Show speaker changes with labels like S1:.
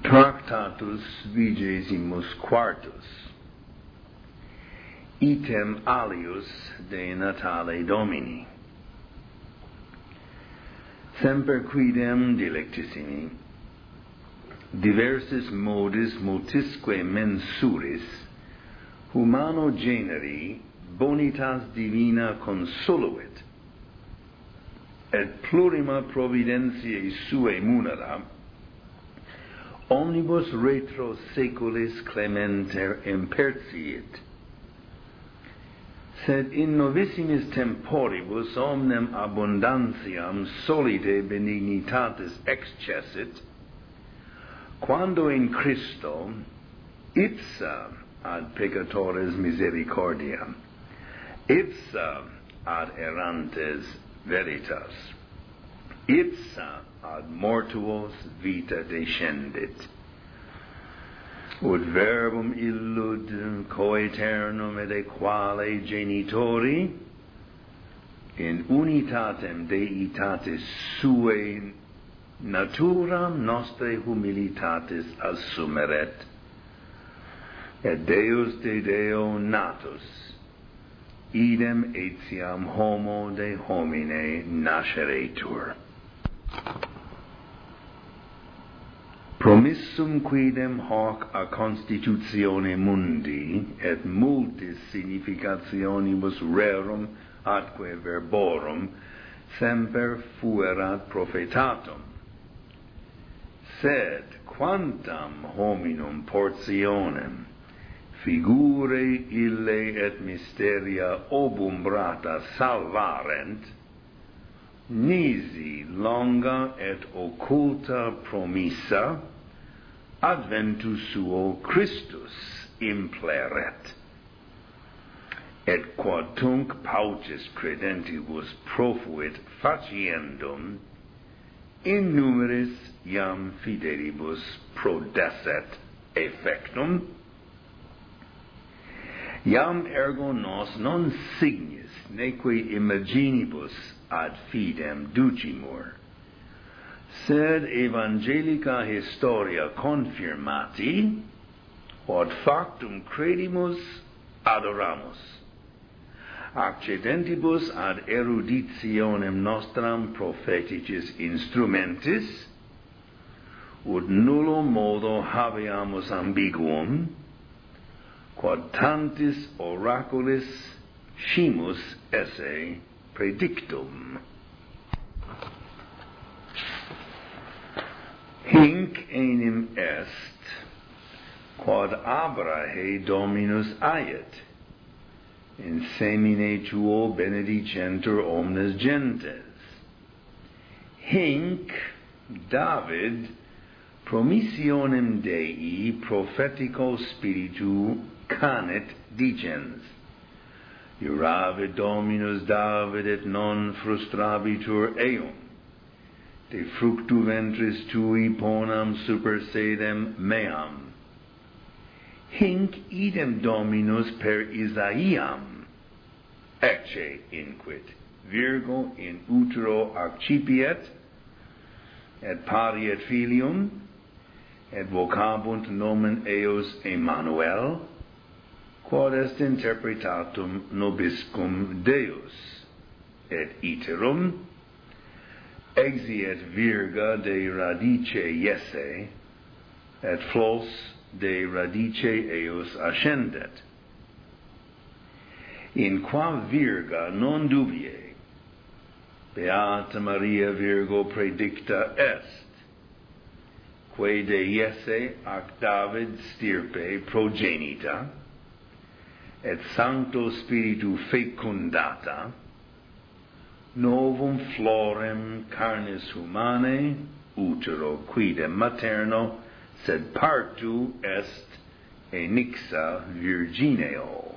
S1: Tractatus 24. Item alius de Natale Domini. Semper quidem delectissimi, diversis modis multisque mensuris, humano generi bonitas divina consoluit, et plurima providentiae suae munera, omnibus retro seculis clementer impertiit. Sed in novissimis temporibus omnem abundantiam solide benignitatis excessit, quando in Christo ipsa ad peccatores misericordia, ipsa ad errantes veritas, ipsa ad mortuos vita descendit. Ut verbum illud coeternum et equale genitori in unitatem deitatis suae naturam nostrae humilitatis assumeret, et Deus de Deo natus, idem etiam homo de homine nasceretur. Promissum quidem hoc a constitutione mundi et multis significationibus rerum atque verborum semper fuerat prophetatum. Sed quantam hominum portionem figurae ille et mysteria obumbrata salvarent, nisi longa et occulta promissa adventus suo Christus impleret. Et quod tunc paucis credentibus profuit faciendum, in numeris iam fidelibus prodesset effectum, iam ergo nos non signis neque imaginibus ad fidem ducimur, sed evangelica historia confirmati, quod factum credimus adoramus, accedentibus ad eruditionem nostram propheticis instrumentis, ut nullo modo habeamus ambiguum, quod tantis oraculis scimus esse predictum. Hinc enim est, quod Abrahe Dominus aiet, in semine tuo benedicentur omnes gentes. Hinc David promissionem Dei prophetico spiritu canet dicens, Iuravit Dominus David et non frustrabitur eum, de fructu ventris tui ponam super sedem meam. Hinc idem Dominus per Isaiam, ecce inquit, Virgo in utero accipiet, et pariet filium, et vocabunt nomen eos Emmanuel, quod est interpretatum nobiscum Deus, et iterum exiet virga de radice Jesse, et flos de radice eos ascendet. In qua virga non dubie, Beata Maria Virgo predicta est, quae de Jesse ac David stirpe progenita, et Sancto Spiritu fecundata, novum florem carnis humanae, utero quidem materno, sed partu est enixa virgineo.